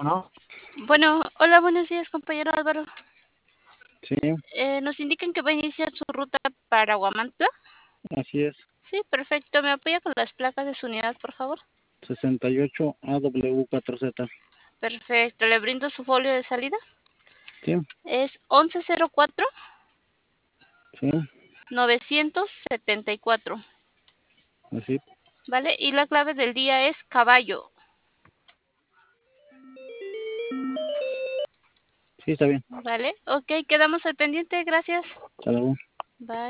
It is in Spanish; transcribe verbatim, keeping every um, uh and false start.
Ajá, Bueno, hola, buenos días, compañero Álvaro. sí, Eh, nos indican que va a iniciar su ruta para Huamantla. así es. Sí, perfecto. ¿Me apoya con las placas de su unidad, por favor? sesenta y ocho A W cuatro Z. Perfecto. Le brindo su folio de salida. Sí, Es once cero cuatro sí, novecientos setenta y cuatro, así. ¿vale? Y la clave del día es caballo, Sí, está bien. ¿vale? Ok, quedamos al pendiente. Gracias. Hasta luego. Bye.